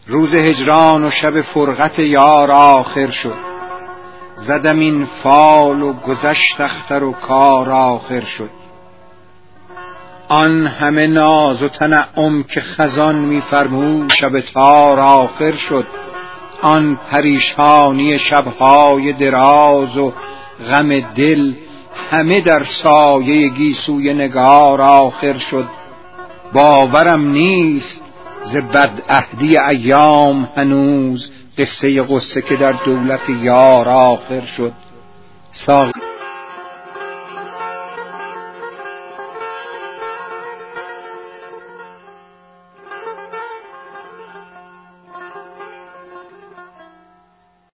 روز هجران و شب فرقت یار آخر شد. زدم این فال و گذشت اختر و کار آخر شد. آن همه ناز و تنعم که خزان می‌فرمود شب تار آخر شد. آن پریشانی شب‌های دراز و غم دل همه در سایه گیسوی نگار آخر شد. باورم نیست ز بدعهدی ایام هنوز قصه غصه که در دولت یار آخر شد. ساقی